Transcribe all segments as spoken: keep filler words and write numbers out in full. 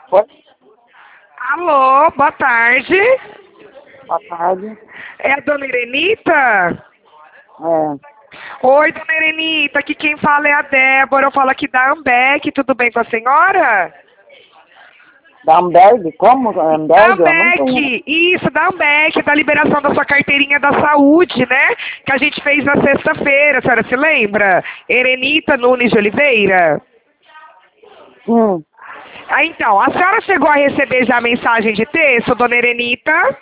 Oi, Alô, boa tarde. boa tarde. É a dona Irenita? É, Oi, dona Irenita, aqui quem fala é a Débora, eu falo aqui da Ambec, tudo bem com a senhora? da Amberg? Como? Da Amberg? Eu não tenho. Ambec, isso, da Ambec, da liberação da sua carteirinha da saúde, né? Que a gente fez na sexta-feira, a senhora se lembra? Erenita Nunes de Oliveira? Hum, Ah, então, a senhora chegou a receber já a mensagem de texto, dona Erenita?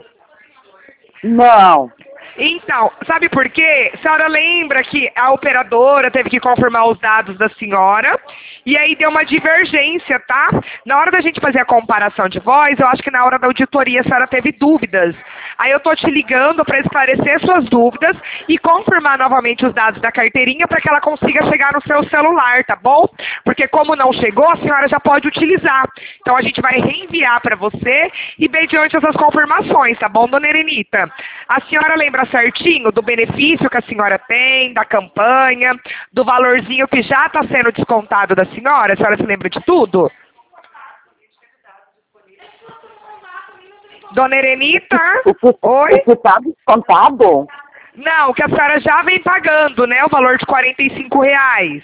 não. Então, sabe por quê? A senhora lembra que a operadora teve que confirmar os dados da senhora e aí deu uma divergência, tá? Na hora da gente fazer a comparação de voz, eu acho que na hora da auditoria a senhora teve dúvidas. Aí eu tô te ligando para esclarecer suas dúvidas e confirmar novamente os dados da carteirinha para que ela consiga chegar no seu celular, tá bom? Porque como não chegou, a senhora já pode utilizar. Então a gente vai reenviar para você e mediante essas confirmações, tá bom, dona Erenita? A senhora lembra certinho do benefício que a senhora tem, da campanha, do valorzinho que já está sendo descontado da senhora? A senhora se lembra de tudo? Dona Erenita? O que, Oi? o que está descontado? Não, que a senhora já vem pagando, né? O valor de quarenta e cinco reais.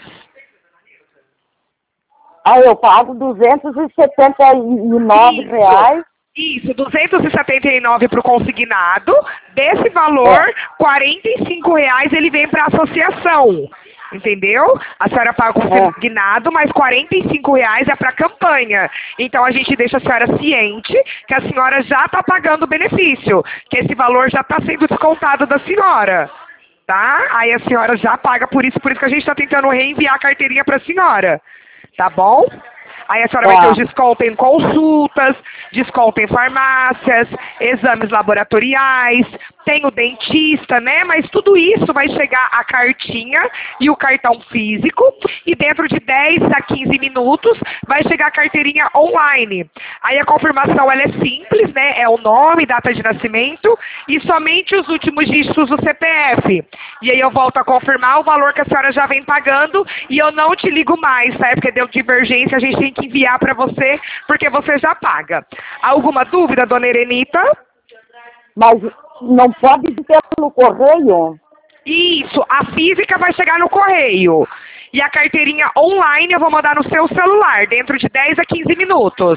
Ah, eu pago duzentos e setenta e nove Isso. reais. Isso, duzentos e setenta e nove para o consignado. Desse valor, É. quarenta e cinco reais ele vem para a associação. Entendeu? A senhora paga o consignado, mas quarenta e cinco reais é para a campanha. Então a gente deixa a senhora ciente que a senhora já está pagando o benefício, que esse valor já está sendo descontado da senhora. Tá? Aí a senhora já paga por isso, por isso que a gente está tentando reenviar a carteirinha para a senhora. Tá bom? Aí a senhora vai ter Tá. os desconto em consultas, desconto em farmácias, exames laboratoriais, tem o dentista, né? Mas tudo isso vai chegar a cartinha e o cartão físico e dentro de dez a quinze minutos vai chegar a carteirinha online. Aí a confirmação ela é simples, né? É o nome, data de nascimento e somente os últimos dígitos do C P F. E aí eu volto a confirmar o valor que a senhora já vem pagando e eu não te ligo mais, tá? É porque deu divergência, a gente tem que enviar para você, porque você já paga. Alguma dúvida, dona Erenita? Mas não pode ser pelo correio? Isso, a física vai chegar no correio. E a carteirinha online eu vou mandar no seu celular, dentro de dez a quinze minutos.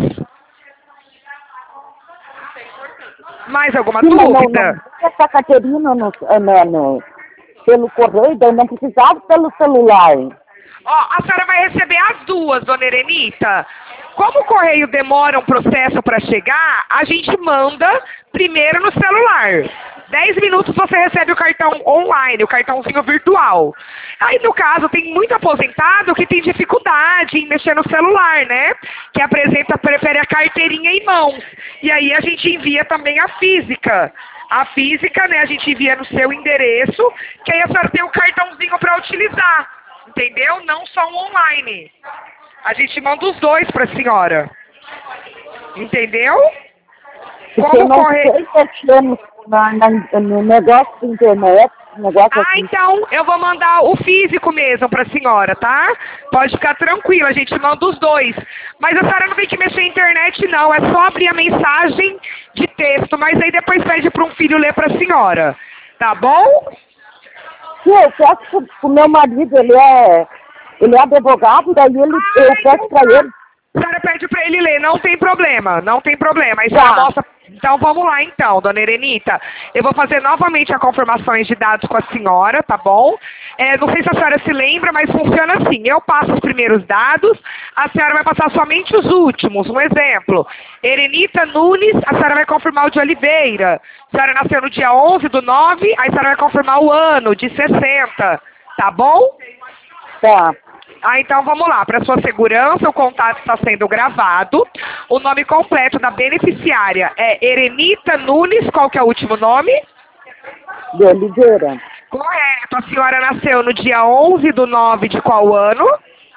Mais alguma Sim, mas não, dúvida? não, essa carteirinha no, no, no, pelo correio, daí não precisava pelo celular. Ó, a senhora vai receber as duas, dona Erenita. Como o correio demora um processo para chegar, a gente manda primeiro no celular. Dez minutos você recebe o cartão online, o cartãozinho virtual. Aí, no caso, tem muito aposentado que tem dificuldade em mexer no celular, né? Que apresenta, prefere a carteirinha em mãos. E aí a gente envia também a física. A física, né, a gente envia no seu endereço, que aí a senhora tem o cartãozinho para utilizar. Entendeu? Não só um online. A gente manda os dois para a senhora. Entendeu? Porque eu Como não correr... sei mexer no, na, na, no negócio de internet, negócio Ah, assim. então eu vou mandar o físico mesmo para a senhora, tá? Pode ficar tranquila, a gente manda os dois. Mas a senhora não tem que mexer na internet, não. É só abrir a mensagem de texto, mas aí depois pede para um filho ler para a senhora. Tá bom? Sim, eu peço pro meu marido, ele é, ele é advogado, daí ele, Ah, eu então peço pra tá. ele. A senhora pede pra ele ler, não tem problema, não tem problema. Aí Tá. já mostra... Então vamos lá então, dona Erenita. Eu vou fazer novamente a confirmações de dados com a senhora, tá bom? É, não sei se a senhora se lembra, mas funciona assim. Eu passo os primeiros dados, a senhora vai passar somente os últimos. Um exemplo, Erenita Nunes, a senhora vai confirmar o de Oliveira. A senhora nasceu no dia onze do nove, aí a senhora vai confirmar o ano, de sessenta, tá bom? Tá. Ah, então vamos lá. Para sua segurança, o contato está sendo gravado. O nome completo da beneficiária é Erenita Nunes. Qual que é o último nome? De Oliveira. Correto. A senhora nasceu no dia onze do nove de qual ano?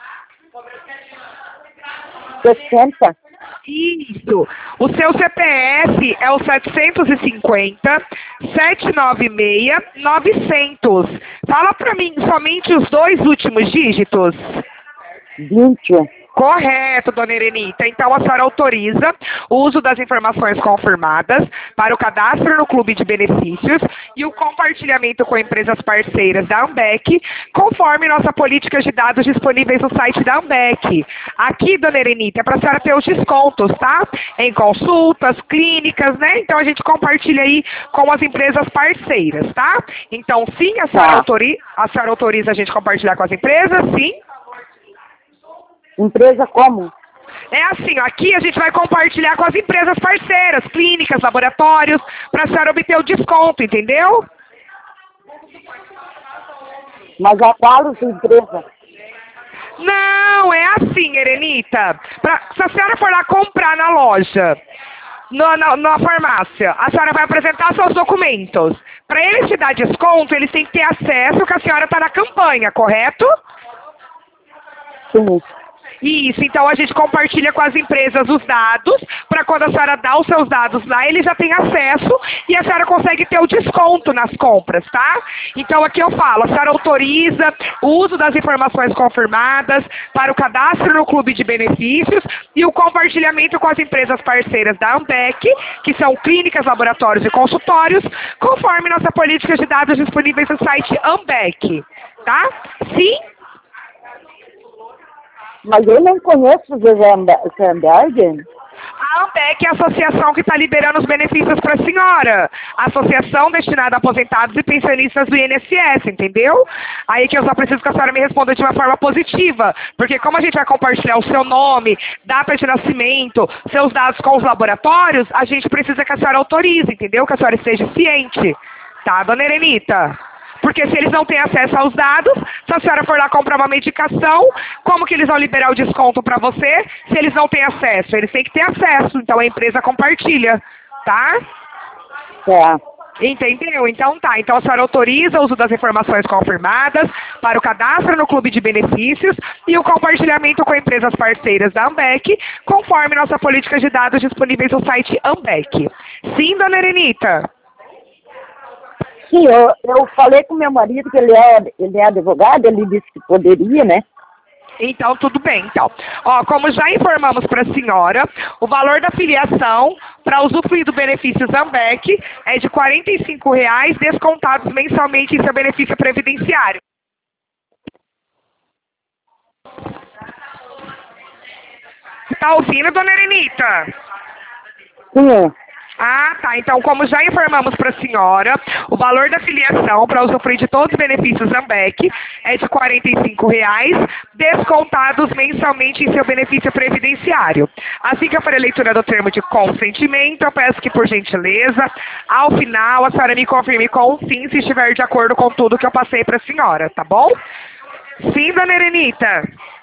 sessenta. Isso. O seu C P F é o setecentos e cinquenta, setecentos e noventa e seis, novecentos. Fala para mim somente os dois últimos dígitos. vinte. Correto, dona Erenita. Então, a senhora autoriza o uso das informações confirmadas para o cadastro no Clube de Benefícios e o compartilhamento com empresas parceiras da Ambec, conforme nossa política de dados disponíveis no site da Ambec. Aqui, dona Erenita, é para a senhora ter os descontos, tá? Em consultas, clínicas, né? Então, a gente compartilha aí com as empresas parceiras, tá? Então, sim, a senhora, Tá. autori a senhora autoriza a gente compartilhar com as empresas? Sim. Empresa como? É assim, ó, aqui a gente vai compartilhar com as empresas parceiras, clínicas, laboratórios, para a senhora obter o desconto, entendeu? Mas a qual sua empresa? Não, é assim, Erenita. Pra, se a senhora for lá comprar na loja, na, na, na farmácia, a senhora vai apresentar seus documentos. Para eles te dar desconto, eles têm que ter acesso que a senhora está na campanha, correto? Sim. Isso, então a gente compartilha com as empresas os dados, para quando a senhora dá os seus dados lá, eles já têm acesso e a senhora consegue ter o desconto nas compras, tá? Então aqui eu falo, a senhora autoriza o uso das informações confirmadas para o cadastro no Clube de Benefícios e o compartilhamento com as empresas parceiras da Ambec, que são clínicas, laboratórios e consultórios, conforme nossa política de dados disponíveis no site Ambec, tá? Sim? Mas eu não conheço o Zemberg. A Ambec é a associação que está liberando os benefícios para a senhora. A associação destinada a aposentados e pensionistas do I N S S, entendeu? Aí que eu só preciso que a senhora me responda de uma forma positiva. Porque como a gente vai compartilhar o seu nome, data de nascimento, seus dados com os laboratórios, a gente precisa que a senhora autorize, entendeu? Que a senhora esteja ciente. Tá, dona Erenita? Porque se eles não têm acesso aos dados, se a senhora for lá comprar uma medicação, como que eles vão liberar o desconto para você se eles não têm acesso? Eles têm que ter acesso, então a empresa compartilha, tá? Tá. Entendeu? Então tá. Então a senhora autoriza o uso das informações confirmadas para o cadastro no Clube de Benefícios e o compartilhamento com empresas parceiras da Ambec, conforme nossa política de dados disponíveis no site Ambec. Sim, dona Erenita? Sim, eu, eu falei com meu marido que ele é, ele é advogado, ele disse que poderia, né? Então, tudo bem. Então, ó, como já informamos para a senhora, o valor da filiação para usufruir do benefício Ambec é de quarenta e cinco reais, descontados mensalmente em seu benefício previdenciário. Tá ouvindo, dona Erenita? Sim. Ah, tá. Então, como já informamos para a senhora, o valor da filiação para usufruir de todos os benefícios Ambec é de quarenta e cinco reais, descontados mensalmente em seu benefício previdenciário. Assim que eu for a leitura do termo de consentimento, eu peço que, por gentileza, ao final, a senhora me confirme com um sim se estiver de acordo com tudo que eu passei para a senhora, tá bom? Sim, dona Erenita?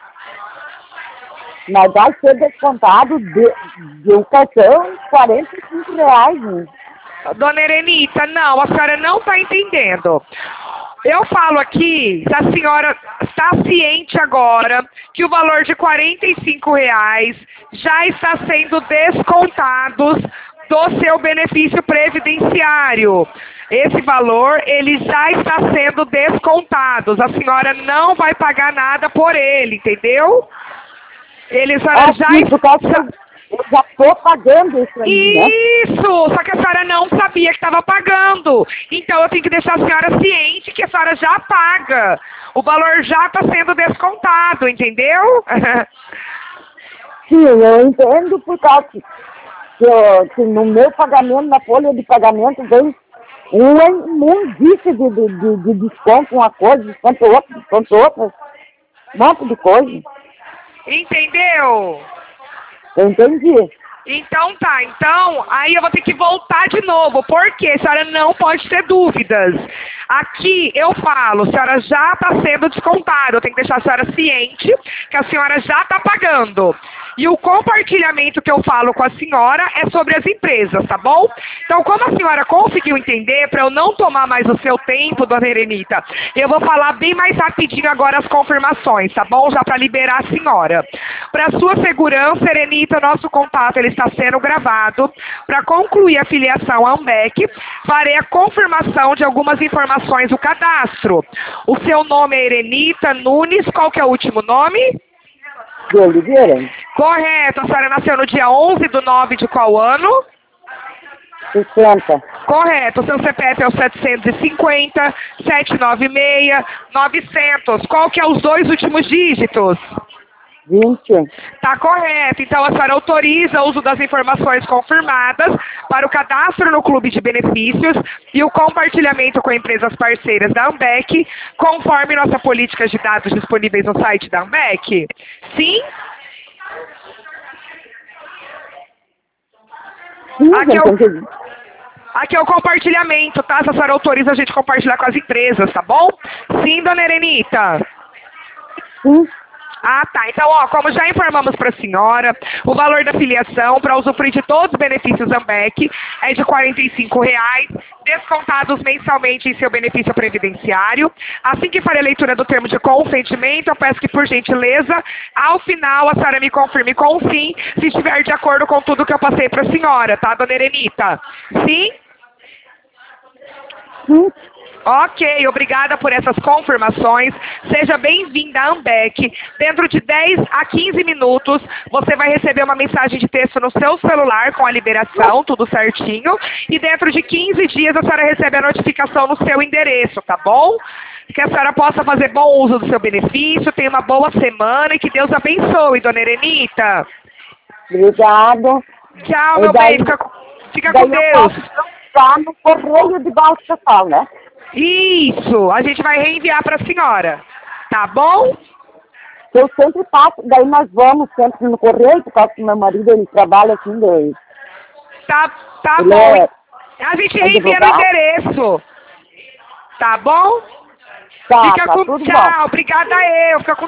Mas vai ser descontado de, de um cartão quarenta e cinco reais. Né? Dona Erenita, não, a senhora não está entendendo. Eu falo aqui, se a senhora está ciente agora que o valor de quarenta e cinco reais já está sendo descontados do seu benefício previdenciário. Esse valor, ele já está sendo descontado. A senhora não vai pagar nada por ele, entendeu? Ele, a senhora Ah, já... sim, por causa que eu já estou pagando isso aí, né? Isso! Só que a senhora não sabia que estava pagando. Então eu tenho que deixar a senhora ciente que a senhora já paga. O valor já está sendo descontado, entendeu? Sim, eu entendo por causa que, que, eu, que no meu pagamento, na folha de pagamento, vem uma imundice de, de, de, de desconto, uma coisa, desconto outra, desconto outra, um monte de coisa. Entendeu? Eu entendi. Então tá, então aí eu vou ter que voltar de novo, porque a senhora não pode ter dúvidas. Aqui eu falo, a senhora já está sendo descontada, eu tenho que deixar a senhora ciente que a senhora já está pagando. E o compartilhamento que eu falo com a senhora é sobre as empresas, tá bom? Então, como a senhora conseguiu entender, para eu não tomar mais o seu tempo, dona Erenita, eu vou falar bem mais rapidinho agora as confirmações, tá bom? Já para liberar a senhora. Para sua segurança, Erenita, nosso contato ele está sendo gravado. Para concluir a filiação à Ambec, farei a confirmação de algumas informações do cadastro. O seu nome é Erenita Nunes, qual que é o último nome? de Oliveira. Correto. A senhora nasceu no dia onze do nove de qual ano? sessenta. Correto. O seu C P F é o setecentos e cinquenta, setecentos e noventa e seis, novecentos. Qual que é os dois últimos dígitos? vinte. Tá correto. Então a senhora autoriza o uso das informações confirmadas para o cadastro no Clube de Benefícios e o compartilhamento com empresas parceiras da Ambec, conforme nossa política de dados disponíveis no site da Ambec? Sim? Sim, Aqui é o- entendi. Aqui é o compartilhamento, tá? Se a senhora autoriza a gente compartilhar com as empresas, tá bom? Sim, dona Erenita? Sim. Ah, tá. Então, ó, como já informamos para a senhora, o valor da filiação para usufruir de todos os benefícios Ambec é de quarenta e cinco reais, descontados mensalmente em seu benefício previdenciário. Assim que farei a leitura do termo de consentimento, eu peço que, por gentileza, ao final a senhora me confirme com sim, se estiver de acordo com tudo que eu passei para a senhora, tá, dona Erenita? Sim? Sim. Ok, obrigada por essas confirmações. Seja bem-vinda à Ambec. Dentro de dez a quinze minutos, você vai receber uma mensagem de texto no seu celular com a liberação, tudo certinho. E dentro de quinze dias, a senhora recebe a notificação no seu endereço, tá bom? Que a senhora possa fazer bom uso do seu benefício, tenha uma boa semana e que Deus abençoe, dona Erenita. Obrigada. Tchau, E meu daí- bem. Fica, com- fica Daí com eu Deus. posso usar no correio de Balsafal, né? Isso, a gente vai reenviar para a senhora. Tá bom? Eu sempre passo, daí nós vamos sempre no correio, por causa que meu marido, ele trabalha assim, daí. Tá, tá Ele bom. é A gente reenvia no advogado? endereço. Tá bom? Tá, Fica tá com... tudo bom. Tchau, obrigada eu. Fica com